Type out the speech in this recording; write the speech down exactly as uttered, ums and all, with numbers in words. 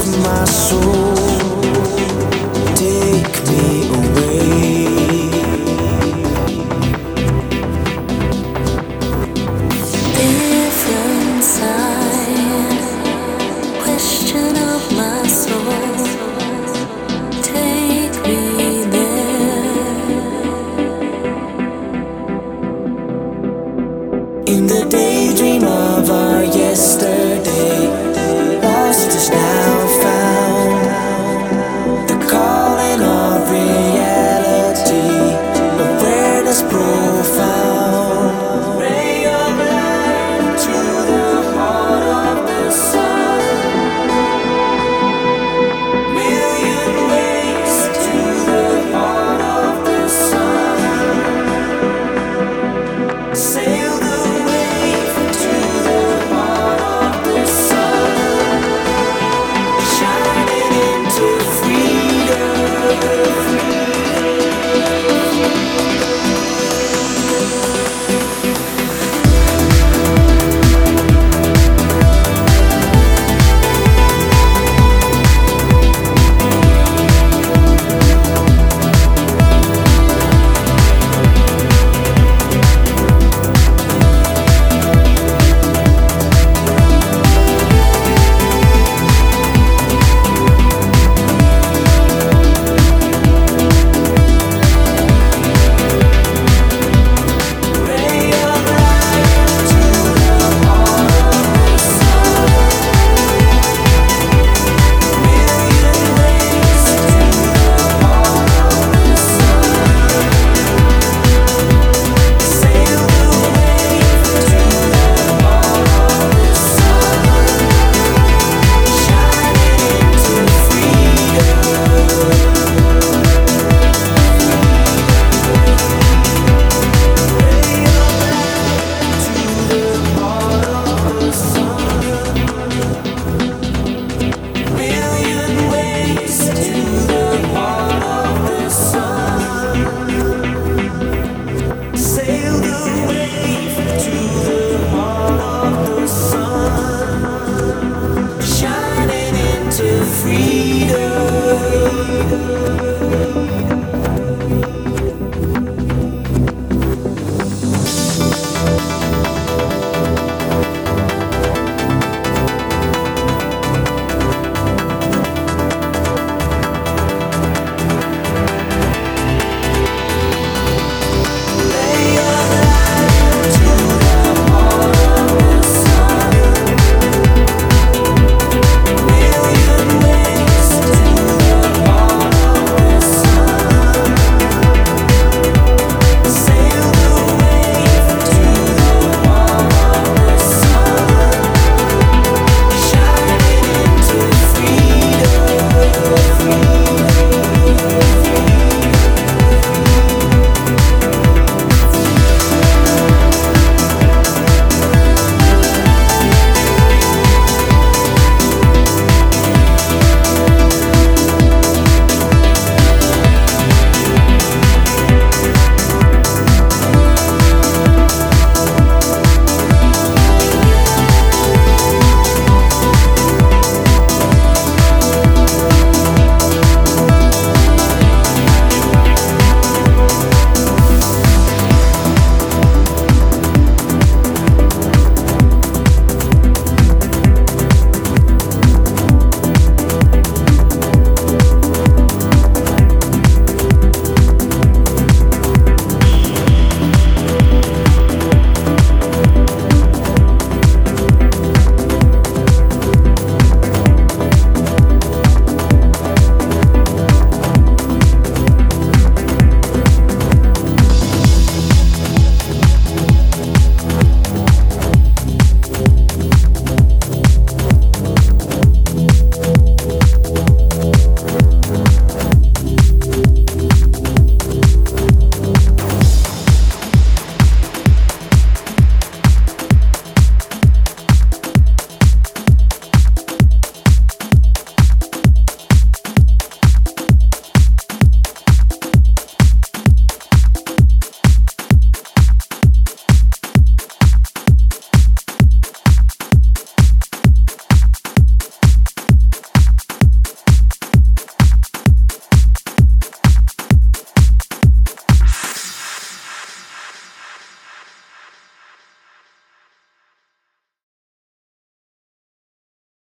my soul. Take me away. Different side, question of my soul. Take me there. In the daydream of our yesterday, lost is now found. The calling of reality, awareness profound. Ray of light to the heart of the sun. Million ways to the heart of the sun. Sail the wave to the heart of the sun. Shining into freedom. Ray of light to the heart of the sun. Million ways to the heart of the sun. Sail the wave to the heart of the sun. Shining into freedom. Million ways to the heart of the sun. Sail the wave to the heart of the sun. Shining into freedom.